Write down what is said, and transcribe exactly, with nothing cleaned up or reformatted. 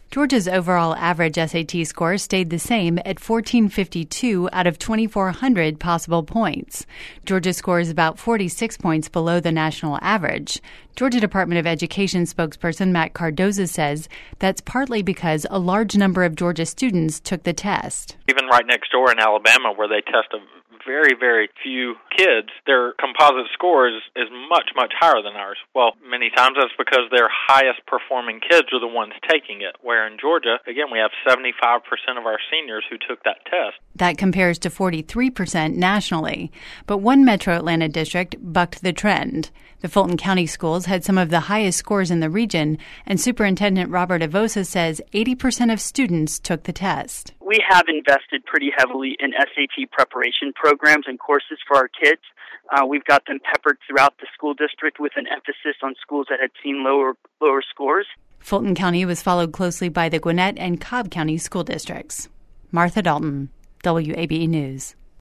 Georgia's overall average S A T score stayed the same at fourteen fifty-two out of twenty-four hundred possible points. Georgia scores about forty-six points below the national average. Georgia Department of Education spokesperson Matt Cardoza says that's partly because a large number of Georgia students took the test. Even right next door in Alabama, where they test a very, very few kids, their composite score is, is much, much higher than ours. Well, many times that's because their highest performing kids are the ones taking it, where in Georgia, again, we have seventy-five percent of our seniors who took that test. That compares to forty-three percent nationally. But one metro Atlanta district bucked the trend. The Fulton County schools had some of the highest scores in the region, and Superintendent Robert Avosa says eighty percent of students took the test. We have invested pretty heavily in S A T preparation programs and courses for our kids. Uh, we've got them peppered throughout the school district with an emphasis on schools that had seen lower lower scores. Fulton County was followed closely by the Gwinnett and Cobb County school districts. Martha Dalton, W A B E News.